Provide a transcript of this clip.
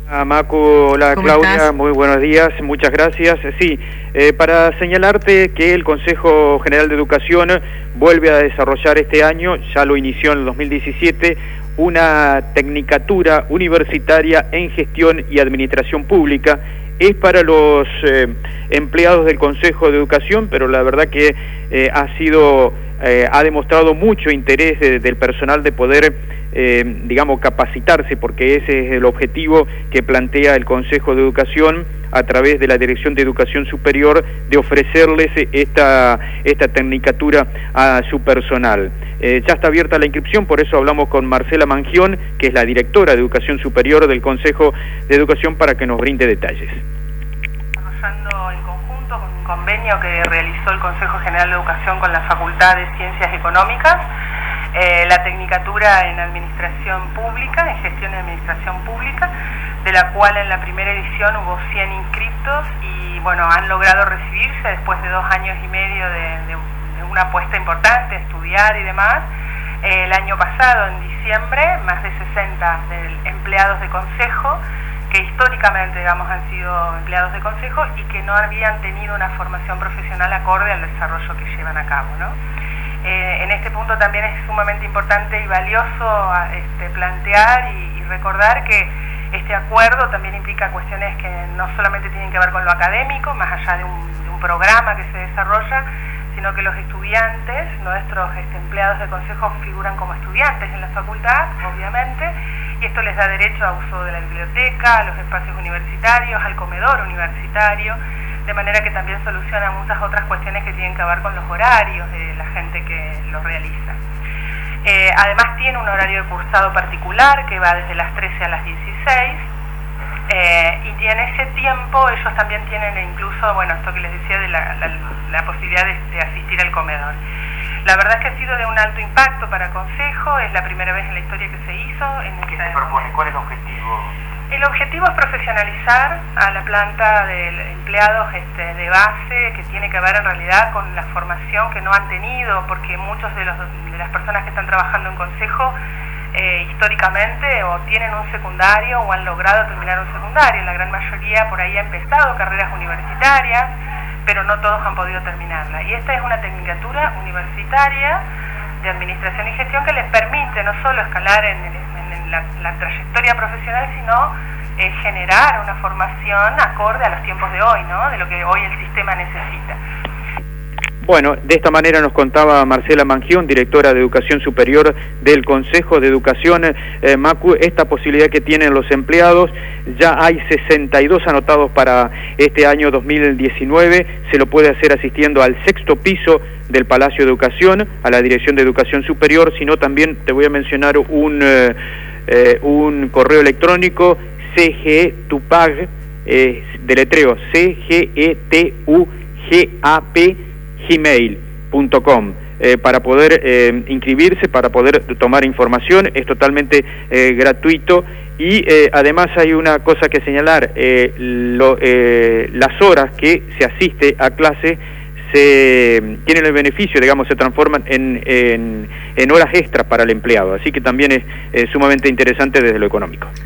Macu, hola Claudia, estás? Muy buenos días, muchas gracias. Sí, para señalarte que el Consejo General de Educación vuelve a desarrollar este año, ya lo inició en el 2017, una tecnicatura universitaria en gestión y administración pública. Es para los empleados del Consejo de Educación, pero la verdad que ha demostrado mucho interés del personal de poder digamos, capacitarse, porque ese es el objetivo que plantea el Consejo de Educación a través de la Dirección de Educación Superior, de ofrecerles esta tecnicatura a su personal. Ya está abierta la inscripción, por eso hablamos con Marcela Mangión, que es la directora de Educación Superior del Consejo de Educación, para que nos brinde detalles. Desarrollando en conjunto con un convenio que realizó el Consejo General de Educación con la Facultad de Ciencias Económicas, la tecnicatura en Administración Pública, en Gestión y Administración Pública, de la cual en la primera edición hubo 100 inscriptos y bueno, han logrado recibirse después de 2 años y medio de una apuesta importante, estudiar y demás. El año pasado, en diciembre, más de 60 empleados de consejo, que históricamente, digamos, han sido empleados de consejo y que no habían tenido una formación profesional acorde al desarrollo que llevan a cabo, ¿no? En este punto también es sumamente importante y valioso plantear y recordar que este acuerdo también implica cuestiones que no solamente tienen que ver con lo académico, más allá de un programa que se desarrolla, sino que los estudiantes, nuestros empleados de consejo, figuran como estudiantes en la facultad, obviamente, y esto les da derecho a uso de la biblioteca, a los espacios universitarios, al comedor universitario, de manera que también soluciona muchas otras cuestiones que tienen que ver con los horarios de la gente que lo realiza. Además tiene un horario de cursado particular que va desde las 13 a las 16, y en ese tiempo ellos también tienen incluso, bueno, esto que les decía de la posibilidad de asistir al comedor. La verdad es que ha sido de un alto impacto para Consejo, es la primera vez en la historia que se hizo. ¿Qué se propone? ¿Cuál es el objetivo? El objetivo es profesionalizar a la planta de empleados de base, que tiene que ver en realidad con la formación que no han tenido, porque muchos de las personas que están trabajando en Consejo históricamente o tienen un secundario o han logrado terminar un secundario. La gran mayoría por ahí ha empezado carreras universitarias, pero no todos han podido terminarla. Y esta es una tecnicatura universitaria de administración y gestión que les permite no solo escalar en la trayectoria profesional, sino generar una formación acorde a los tiempos de hoy, ¿no? De lo que hoy el sistema necesita. Bueno, de esta manera nos contaba Marcela Mangión, directora de Educación Superior del Consejo de Educación. Macu, esta posibilidad que tienen los empleados, ya hay 62 anotados para este año 2019, se lo puede hacer asistiendo al 6º piso del Palacio de Educación, a la Dirección de Educación Superior, sino también te voy a mencionar un correo electrónico, cgetupag, deletreo, cgetugap, gmail.com, para poder inscribirse, para poder tomar información. Es totalmente gratuito y además hay una cosa que señalar, las horas que se asiste a clase tienen el beneficio, digamos, se transforman en horas extras para el empleado, así que también es sumamente interesante desde lo económico.